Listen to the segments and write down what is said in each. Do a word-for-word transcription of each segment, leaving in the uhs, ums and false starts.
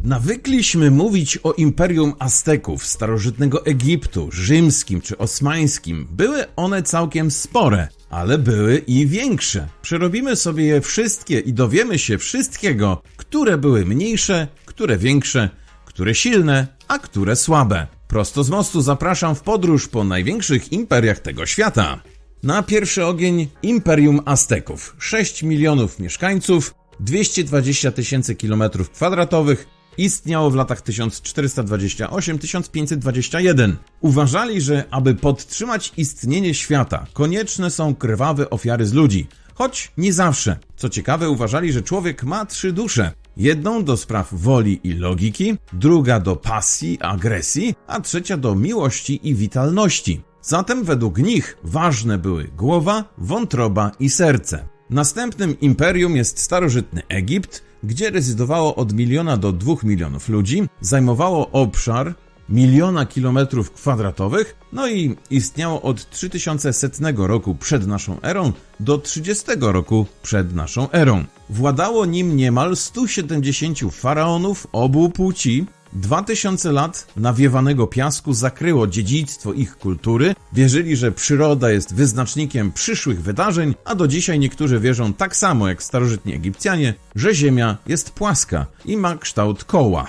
Nawykliśmy mówić o Imperium Azteków, starożytnego Egiptu, rzymskim czy osmańskim. Były one całkiem spore, ale były i większe. Przerobimy sobie je wszystkie i dowiemy się wszystkiego, które były mniejsze, które większe, które silne, a które słabe. Prosto z mostu zapraszam w podróż po największych imperiach tego świata. Na pierwszy ogień Imperium Azteków. sześć milionów mieszkańców, dwieście dwadzieścia tysięcy kilometrów kwadratowych, istniało w latach tysiąc czterysta dwadzieścia osiem do tysiąc pięćset dwadzieścia jeden. Uważali, że aby podtrzymać istnienie świata, konieczne są krwawe ofiary z ludzi. Choć nie zawsze. Co ciekawe, uważali, że człowiek ma trzy dusze. Jedną do spraw woli i logiki, druga do pasji, agresji, a trzecia do miłości i witalności. Zatem według nich ważne były głowa, wątroba i serce. Następnym imperium jest starożytny Egipt, gdzie rezydowało od miliona do dwóch milionów ludzi, zajmowało obszar miliona kilometrów kwadratowych, no i istniało od trzy tysiące setnego roku przed naszą erą do trzydziestego roku przed naszą erą. Władało nim niemal stu siedemdziesięciu faraonów obu płci. Dwa tysiące lat nawiewanego piasku zakryło dziedzictwo ich kultury, wierzyli, że przyroda jest wyznacznikiem przyszłych wydarzeń, a do dzisiaj niektórzy wierzą tak samo jak starożytni Egipcjanie, że Ziemia jest płaska i ma kształt koła.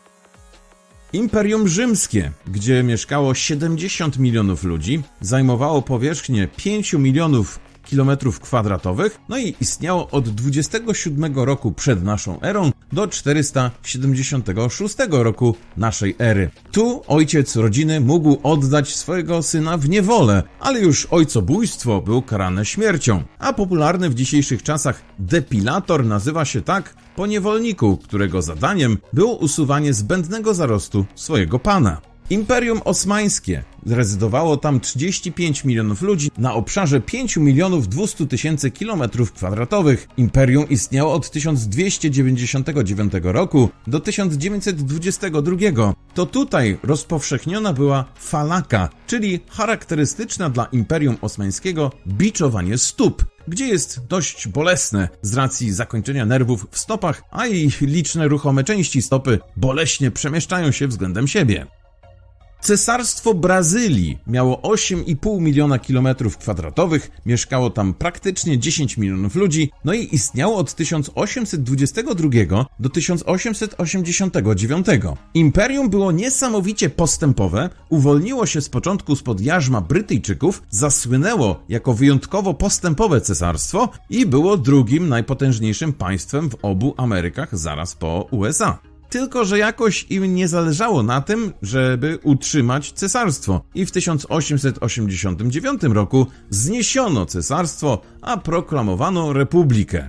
Imperium Rzymskie, gdzie mieszkało siedemdziesiąt milionów ludzi, zajmowało powierzchnię pięć milionów kilometrów kwadratowych, no i istniało od dwudziestego siódmego roku przed naszą erą do czterysta siedemdziesiątego szóstego roku naszej ery. Tu ojciec rodziny mógł oddać swojego syna w niewolę, ale już ojcobójstwo było karane śmiercią, a popularny w dzisiejszych czasach depilator nazywa się tak po niewolniku, którego zadaniem było usuwanie zbędnego zarostu swojego pana. Imperium Osmańskie. Rezydowało tam trzydzieści pięć milionów ludzi na obszarze pięć milionów dwieście tysięcy kilometrów kwadratowych. Imperium istniało od tysiąc dwieście dziewięćdziesiątego dziewiątego roku do tysiąc dziewięćset dwudziestego drugiego. To tutaj rozpowszechniona była falaka, czyli charakterystyczna dla Imperium Osmańskiego biczowanie stóp, gdzie jest dość bolesne z racji zakończenia nerwów w stopach, a jej liczne ruchome części stopy boleśnie przemieszczają się względem siebie. Cesarstwo Brazylii miało osiem i pół miliona kilometrów kwadratowych, mieszkało tam praktycznie dziesięć milionów ludzi, no i istniało od tysiąc osiemset dwudziestego drugiego do tysiąc osiemset osiemdziesiątego dziewiątego. Imperium było niesamowicie postępowe, uwolniło się z początku spod jarzma Brytyjczyków, zasłynęło jako wyjątkowo postępowe cesarstwo i było drugim najpotężniejszym państwem w obu Amerykach zaraz po U S A. Tylko że jakoś im nie zależało na tym, żeby utrzymać cesarstwo i w tysiąc osiemset osiemdziesiątym dziewiątym roku zniesiono cesarstwo, a proklamowano republikę.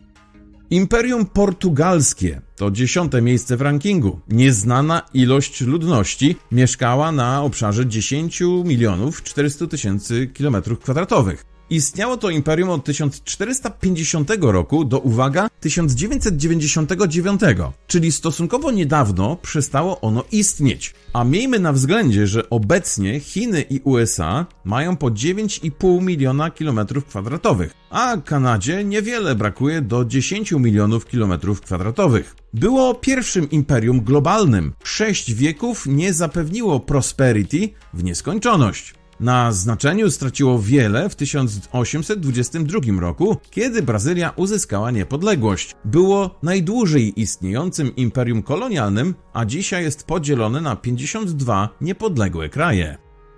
Imperium Portugalskie to dziesiąte miejsce w rankingu. Nieznana ilość ludności mieszkała na obszarze dziesięć milionów czterysta tysięcy kilometrów kwadratowych. Istniało to imperium od tysiąc czterysta pięćdziesiątego roku do, uwaga, tysiąc dziewięćset dziewięćdziesiątego dziewiątego, czyli stosunkowo niedawno przestało ono istnieć. A miejmy na względzie, że obecnie Chiny i U S A mają po dziewięć i pół miliona kilometrów kwadratowych, a Kanadzie niewiele brakuje do dziesięć milionów kilometrów kwadratowych. Było pierwszym imperium globalnym. Sześć wieków nie zapewniło prosperity w nieskończoność. Na znaczeniu straciło wiele w tysiąc osiemset dwudziestym drugim roku, kiedy Brazylia uzyskała niepodległość. Było najdłużej istniejącym imperium kolonialnym, a dzisiaj jest podzielone na pięćdziesiąt dwa niepodległe kraje.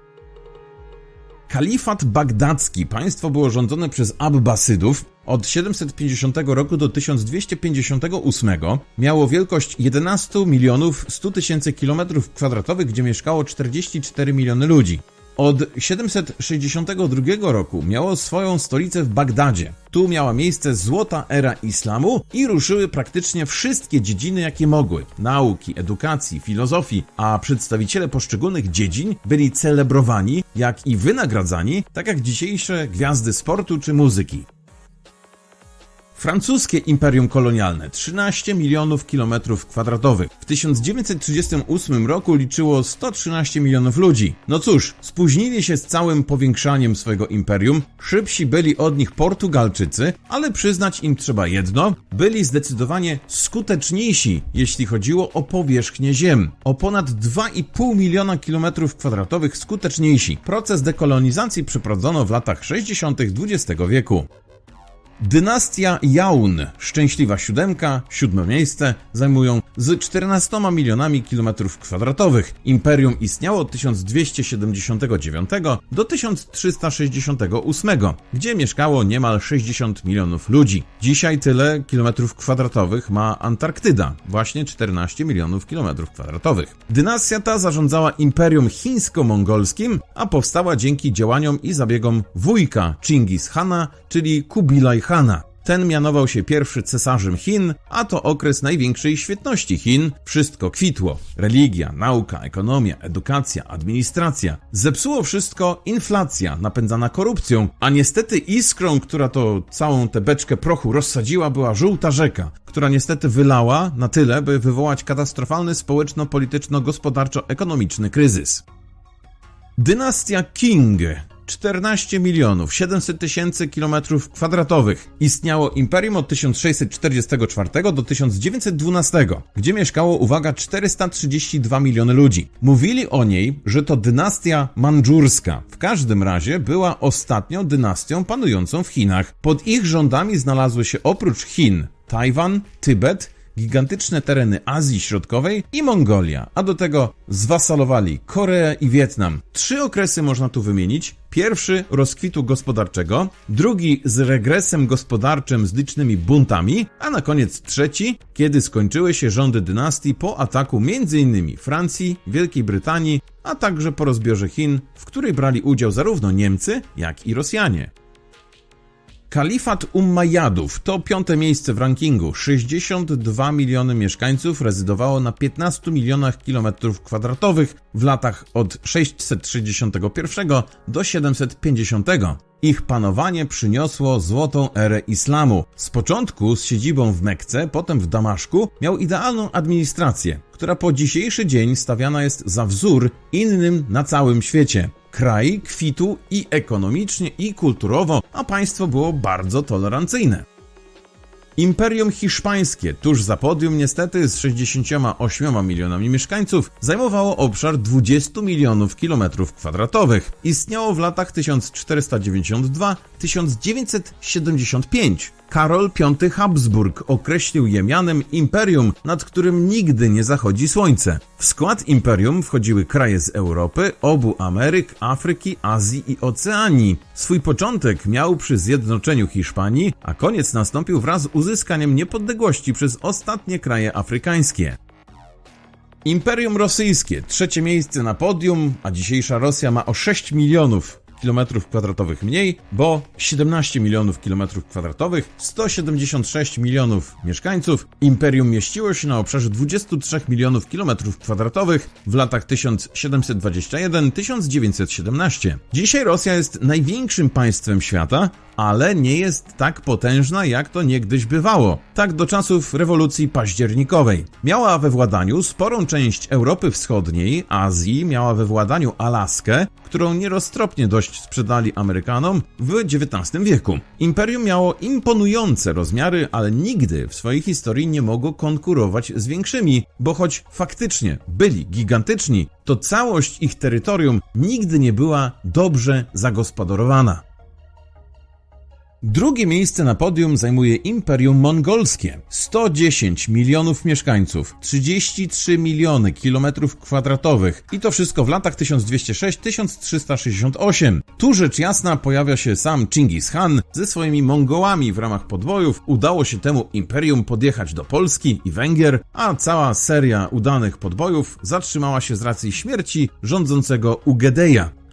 Kalifat bagdacki. Państwo było rządzone przez Abbasydów. Od siedemset pięćdziesiątego roku do tysiąc dwieście pięćdziesiątego ósmego miało wielkość jedenaście milionów sto tysięcy kilometrów kwadratowych, gdzie mieszkało czterdzieści cztery miliony ludzi. Od siedemset sześćdziesiątego drugiego roku miało swoją stolicę w Bagdadzie. Tu miała miejsce złota era islamu i ruszyły praktycznie wszystkie dziedziny, jakie mogły. Nauki, edukacji, filozofii, a przedstawiciele poszczególnych dziedzin byli celebrowani, jak i wynagradzani, tak jak dzisiejsze gwiazdy sportu czy muzyki. Francuskie imperium kolonialne trzynaście milionów kilometrów kwadratowych. W tysiąc dziewięćset trzydziestym ósmym roku liczyło sto trzynaście milionów ludzi. No cóż, spóźnili się z całym powiększaniem swojego imperium, szybsi byli od nich Portugalczycy, ale przyznać im trzeba jedno, byli zdecydowanie skuteczniejsi, jeśli chodziło o powierzchnię ziem. O ponad dwa i pół miliona kilometrów kwadratowych skuteczniejsi. Proces dekolonizacji przeprowadzono w latach sześćdziesiątych dwudziestego wieku. Dynastia Jaun, szczęśliwa siódemka, siódme miejsce, zajmują z czternastoma milionami kilometrów kwadratowych. Imperium istniało od tysiąc dwieście siedemdziesiątego dziewiątego do tysiąc trzysta sześćdziesiątego ósmego, gdzie mieszkało niemal sześćdziesiąt milionów ludzi. Dzisiaj tyle kilometrów kwadratowych ma Antarktyda, właśnie czternaście milionów kilometrów kwadratowych. Dynastia ta zarządzała Imperium Chińsko-Mongolskim, a powstała dzięki działaniom i zabiegom wujka Chingis Khana, czyli Kubilaj Khana. Ten mianował się pierwszy cesarzem Chin, a to okres największej świetności Chin. Wszystko kwitło. Religia, nauka, ekonomia, edukacja, administracja. Zepsuło wszystko inflacja, napędzana korupcją, a niestety iskrą, która to całą tę beczkę prochu rozsadziła, była żółta rzeka, która niestety wylała na tyle, by wywołać katastrofalny społeczno-polityczno-gospodarczo-ekonomiczny kryzys. Dynastia Qing. czternaście milionów siedemset tysięcy kilometrów kwadratowych. Istniało imperium od tysiąc sześćset czterdziestego czwartego do tysiąc dziewięćset dwunastego, gdzie mieszkało, uwaga, czterysta trzydzieści dwa miliony ludzi. Mówili o niej, że to dynastia mandżurska. W każdym razie była ostatnią dynastią panującą w Chinach. Pod ich rządami znalazły się oprócz Chin Tajwan, Tybet, gigantyczne tereny Azji Środkowej i Mongolia, a do tego zwasalowali Koreę i Wietnam. Trzy okresy można tu wymienić. Pierwszy rozkwitu gospodarczego, drugi z regresem gospodarczym z licznymi buntami, a na koniec trzeci, kiedy skończyły się rządy dynastii po ataku między innymi Francji, Wielkiej Brytanii, a także po rozbiorze Chin, w której brali udział zarówno Niemcy, jak i Rosjanie. Kalifat Umayyadów to piąte miejsce w rankingu. sześćdziesiąt dwa miliony mieszkańców rezydowało na piętnastu milionach kilometrów kwadratowych w latach od sześćset sześćdziesiątego pierwszego do siedemset pięćdziesiątego. Ich panowanie przyniosło złotą erę islamu. Z początku z siedzibą w Mekce, potem w Damaszku miał idealną administrację, która po dzisiejszy dzień stawiana jest za wzór innym na całym świecie. Kraj kwitł i ekonomicznie, i kulturowo, a państwo było bardzo tolerancyjne. Imperium Hiszpańskie, tuż za podium niestety z sześćdziesięcioma ośmioma milionami mieszkańców, zajmowało obszar dwudziestu milionów kilometrów kwadratowych. Istniało w latach tysiąc czterysta dziewięćdziesiąt dwa do tysiąc dziewięćset siedemdziesiąt pięć. Karol piąty Habsburg określił je mianem imperium, nad którym nigdy nie zachodzi słońce. W skład imperium wchodziły kraje z Europy, obu Ameryk, Afryki, Azji i Oceanii. Swój początek miał przy zjednoczeniu Hiszpanii, a koniec nastąpił wraz z uzyskaniem niepodległości przez ostatnie kraje afrykańskie. Imperium Rosyjskie, trzecie miejsce na podium, a dzisiejsza Rosja ma o sześć milionów kilometrów kwadratowych mniej, bo siedemnaście milionów kilometrów kwadratowych, sto siedemdziesiąt sześć milionów mieszkańców. Imperium mieściło się na obszarze dwudziestu trzech milionów kilometrów kwadratowych w latach tysiąc siedemset dwadzieścia jeden do tysiąc dziewięćset siedemnaście. Dzisiaj Rosja jest największym państwem świata, ale nie jest tak potężna, jak to niegdyś bywało. Tak do czasów rewolucji październikowej. Miała we władaniu sporą część Europy Wschodniej, Azji, miała we władaniu Alaskę, którą nieroztropnie dość sprzedali Amerykanom w dziewiętnastym wieku. Imperium miało imponujące rozmiary, ale nigdy w swojej historii nie mogło konkurować z większymi, bo choć faktycznie byli gigantyczni, to całość ich terytorium nigdy nie była dobrze zagospodarowana. Drugie miejsce na podium zajmuje Imperium Mongolskie. sto dziesięć milionów mieszkańców, trzydzieści trzy miliony kilometrów kwadratowych i to wszystko w latach tysiąc dwieście sześć do tysiąc trzysta sześćdziesiąt osiem. Tu rzecz jasna pojawia się sam Chingis Khan ze swoimi Mongołami w ramach podbojów. Udało się temu imperium podjechać do Polski i Węgier, a cała seria udanych podbojów zatrzymała się z racji śmierci rządzącego Ugedeja.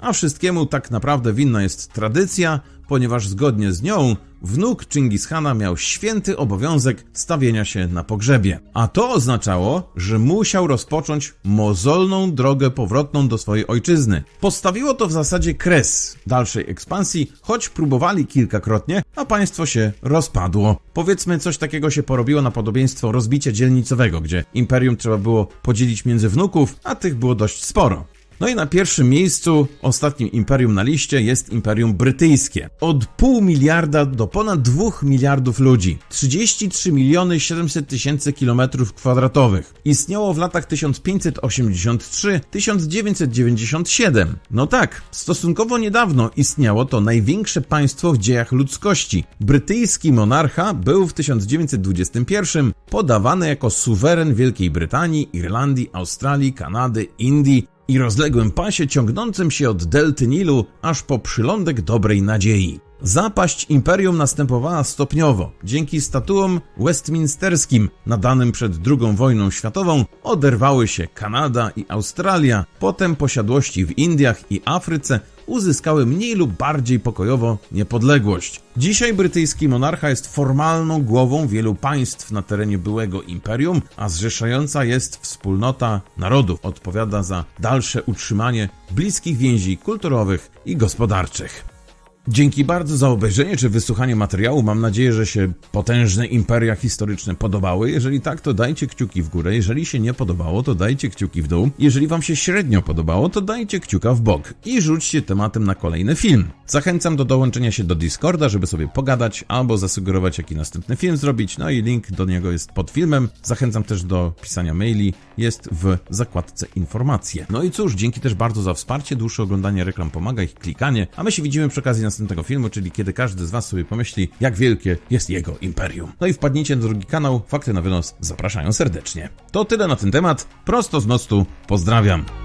A wszystkiemu tak naprawdę winna jest tradycja, ponieważ zgodnie z nią wnuk Chingishana miał święty obowiązek stawienia się na pogrzebie. A to oznaczało, że musiał rozpocząć mozolną drogę powrotną do swojej ojczyzny. Postawiło to w zasadzie kres dalszej ekspansji, choć próbowali kilkakrotnie, a państwo się rozpadło. Powiedzmy, coś takiego się porobiło na podobieństwo rozbicia dzielnicowego, gdzie imperium trzeba było podzielić między wnuków, a tych było dość sporo. No i na pierwszym miejscu, ostatnim imperium na liście, jest Imperium Brytyjskie. Od pół miliarda do ponad dwóch miliardów ludzi. trzydzieści trzy miliony siedemset tysięcy kilometrów kwadratowych. Istniało w latach tysiąc pięćset osiemdziesiąt trzy do tysiąc dziewięćset dziewięćdziesiąt siedem. No tak, stosunkowo niedawno istniało to największe państwo w dziejach ludzkości. Brytyjski monarcha był w tysiąc dziewięćset dwudziestym pierwszym podawany jako suweren Wielkiej Brytanii, Irlandii, Australii, Kanady, Indii i rozległym pasie ciągnącym się od delty Nilu aż po przylądek Dobrej Nadziei. Zapaść imperium następowała stopniowo. Dzięki statuom westminsterskim nadanym przed drugą wojną światową oderwały się Kanada i Australia, potem posiadłości w Indiach i Afryce uzyskały mniej lub bardziej pokojowo niepodległość. Dzisiaj brytyjski monarcha jest formalną głową wielu państw na terenie byłego imperium, a zrzeszająca jest wspólnota narodów. Odpowiada za dalsze utrzymanie bliskich więzi kulturowych i gospodarczych. Dzięki bardzo za obejrzenie czy wysłuchanie materiału. Mam nadzieję, że się potężne imperia historyczne podobały. Jeżeli tak, to dajcie kciuki w górę. Jeżeli się nie podobało, to dajcie kciuki w dół. Jeżeli wam się średnio podobało, to dajcie kciuka w bok i rzućcie tematem na kolejny film. Zachęcam do dołączenia się do Discorda, żeby sobie pogadać albo zasugerować, jaki następny film zrobić. No i link do niego jest pod filmem. Zachęcam też do pisania maili. Jest w zakładce informacje. No i cóż, dzięki też bardzo za wsparcie. Dłuższe oglądanie reklam pomaga, ich klikanie. A my się widzimy przy okazji następnego filmu, czyli kiedy każdy z was sobie pomyśli, jak wielkie jest jego imperium. No i wpadnijcie na drugi kanał, Fakty na Wynos zapraszają serdecznie. To tyle na ten temat, prosto z mostu, pozdrawiam.